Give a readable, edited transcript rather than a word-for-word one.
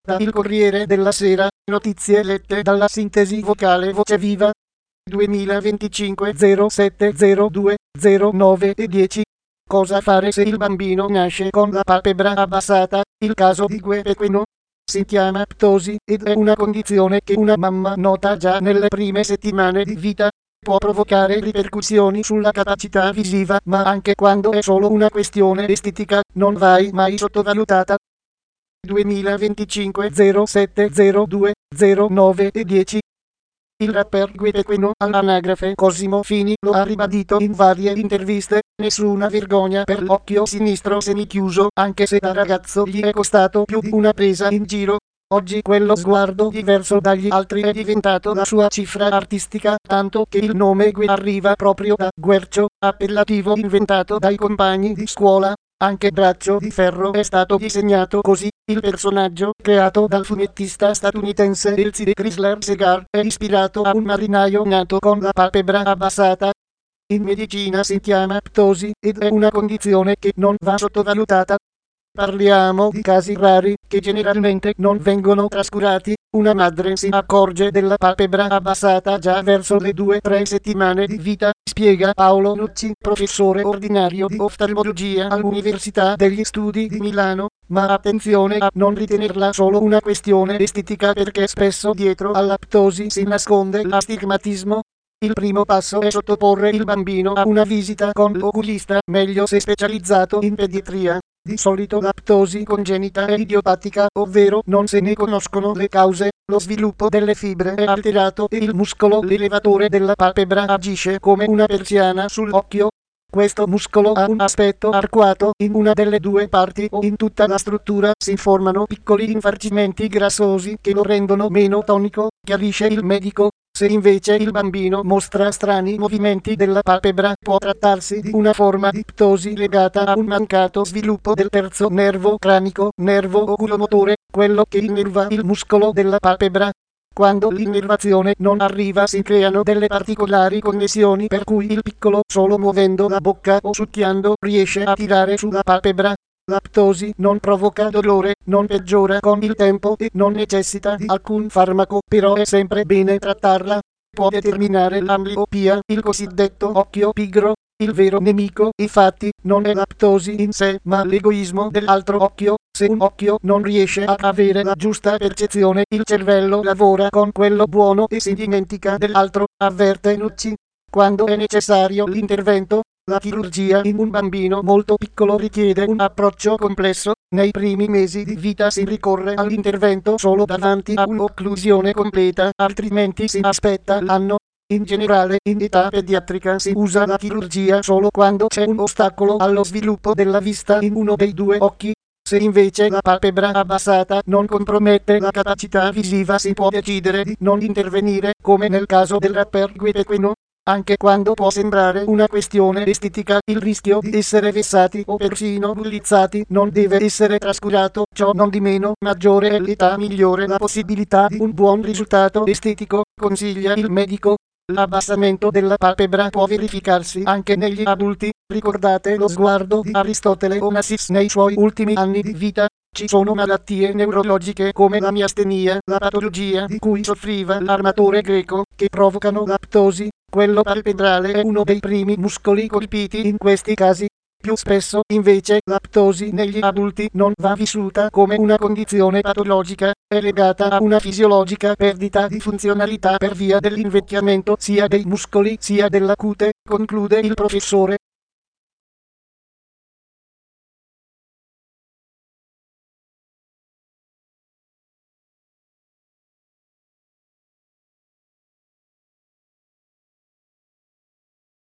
Da Il Corriere della Sera, notizie lette dalla sintesi vocale Voce Viva. 2025 0702 09 e 10. Cosa fare se il bambino nasce con la palpebra abbassata? Il caso di Gue Pequeno. Si chiama ptosi ed è una condizione che una mamma nota già nelle prime settimane di vita. Può provocare ripercussioni sulla capacità visiva, ma anche quando è solo una questione estetica, non vai mai sottovalutata. 2025 0702 09 e 10. Il rapper Gue Pequeno all'anagrafe Cosimo Fini lo ha ribadito in varie interviste, nessuna vergogna per l'occhio sinistro semichiuso, anche se da ragazzo gli è costato più di una presa in giro. Oggi quello sguardo diverso dagli altri è diventato la sua cifra artistica, tanto che il nome Gue arriva proprio da Guercio, appellativo inventato dai compagni di scuola. Anche Braccio di Ferro è stato disegnato così. Il personaggio, creato dal fumettista statunitense Elsie Chrysler Segar, è ispirato a un marinaio nato con la palpebra abbassata. In medicina si chiama ptosi ed è una condizione che non va sottovalutata. Parliamo di casi rari che generalmente non vengono trascurati. Una madre si accorge della palpebra abbassata già verso le 2-3 settimane di vita, spiega Paolo Nucci, professore ordinario di oftalmologia all'Università degli Studi di Milano. Ma attenzione a non ritenerla solo una questione estetica, perché spesso dietro alla ptosi si nasconde l'astigmatismo. Il primo passo è sottoporre il bambino a una visita con l'oculista, meglio se specializzato in pediatria. Di solito la ptosi congenita è idiopatica, ovvero non se ne conoscono le cause. Lo sviluppo delle fibre è alterato e il muscolo levatore della palpebra agisce come una persiana sull'occhio. Questo muscolo ha un aspetto arcuato, in una delle due parti o in tutta la struttura si formano piccoli infarcimenti grassosi che lo rendono meno tonico, chiarisce il medico. Se invece il bambino mostra strani movimenti della palpebra, può trattarsi di una forma di ptosi legata a un mancato sviluppo del terzo nervo cranico, nervo oculomotore, quello che innerva il muscolo della palpebra. Quando l'innervazione non arriva si creano delle particolari connessioni per cui il piccolo, solo muovendo la bocca o succhiando, riesce a tirare sulla palpebra. La ptosi non provoca dolore, non peggiora con il tempo e non necessita di alcun farmaco, però è sempre bene trattarla. Può determinare l'ambliopia, il cosiddetto occhio pigro. Il vero nemico, infatti, non è la ptosi in sé, ma l'egoismo dell'altro occhio. Se un occhio non riesce a avere la giusta percezione, il cervello lavora con quello buono e si dimentica dell'altro, avverte Nucci. Quando è necessario l'intervento, la chirurgia in un bambino molto piccolo richiede un approccio complesso. Nei primi mesi di vita si ricorre all'intervento solo davanti a un'occlusione completa, altrimenti si aspetta l'anno. In generale, in età pediatrica si usa la chirurgia solo quando c'è un ostacolo allo sviluppo della vista in uno dei due occhi. Se invece la palpebra abbassata non compromette la capacità visiva, si può decidere di non intervenire, come nel caso del rapper Gue Pequeno. Anche quando può sembrare una questione estetica, il rischio di essere vessati o persino bullizzati non deve essere trascurato. Ciò non di meno, maggiore è l'età, migliore la possibilità di un buon risultato estetico, consiglia il medico. L'abbassamento della palpebra può verificarsi anche negli adulti. Ricordate lo sguardo di Aristotele Onassis nei suoi ultimi anni di vita. Ci sono malattie neurologiche come la miastenia, la patologia di cui soffriva l'armatore greco, che provocano la ptosi. Quello palpebrale è uno dei primi muscoli colpiti in questi casi. Più spesso, invece, la ptosi negli adulti non va vissuta come una condizione patologica, è legata a una fisiologica perdita di funzionalità per via dell'invecchiamento sia dei muscoli sia della cute, conclude il professore.